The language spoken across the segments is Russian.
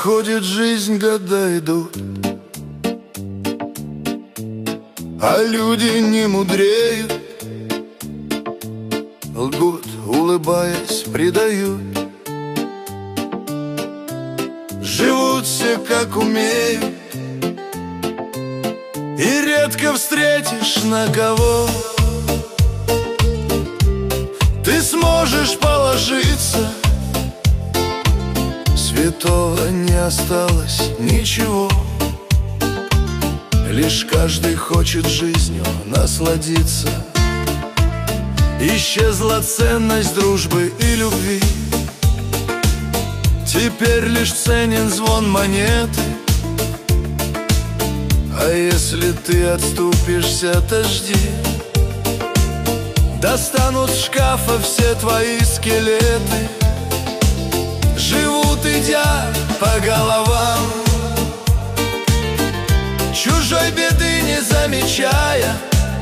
Проходит жизнь, года идут, а люди не мудреют. Лгут, улыбаясь, предают. Живут все как умеют, и редко встретишь на кого ты сможешь положиться. Святого не осталось ничего, лишь каждый хочет жизнью насладиться. Исчезла ценность дружбы и любви, теперь лишь ценен звон монеты. А если ты отступишься, то жди, достанут с шкафа все твои скелеты. Живут, идя по головам, чужой беды не замечая,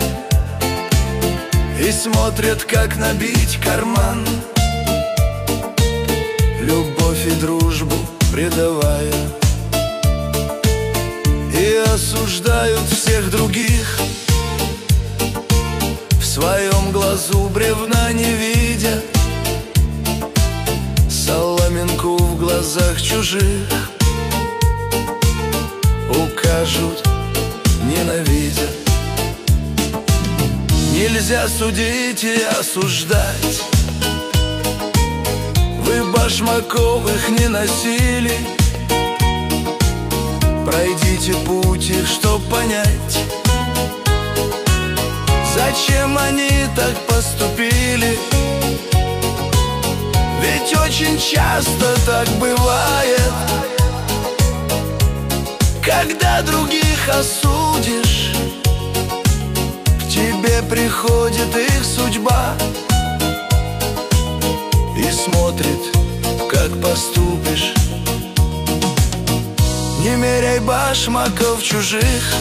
и смотрят, как набить карман, любовь и дружбу предавая. И осуждают всех других, в своем глазу бревна не видя, соломинку в глазах чужих укажут, ненавидя. Нельзя судить и осуждать, вы башмаковых не носили. Пройдите путь их, чтоб понять, зачем они так поступили. Ведь очень часто так бывает, когда других осудишь, к тебе приходит их судьба и смотрит, как поступишь. Не меряй башмаков чужих,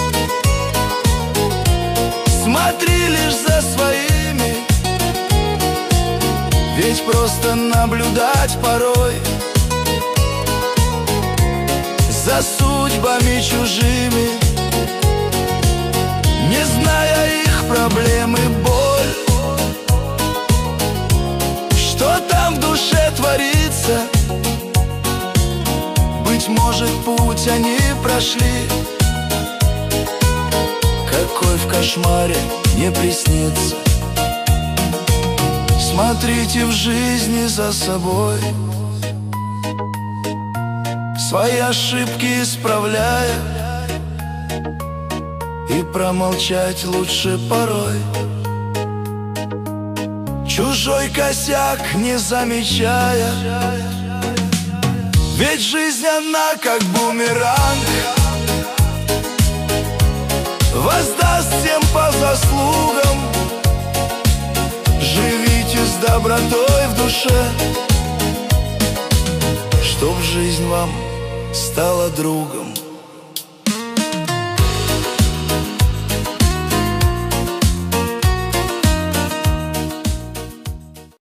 смотри лишь за своими. Ведь просто наблюдать порой за судьбами чужими, не зная их проблем и боль, что там в душе творится. Быть может, путь они прошли, какой в кошмаре не приснится. Смотрите в жизни за собой, свои ошибки исправляя, и промолчать лучше порой, чужой косяк не замечая. Ведь жизнь она как бумеранг, воздаст всем по заслугам. Живите с добротой в душе, чтоб жизнь вам стала другом.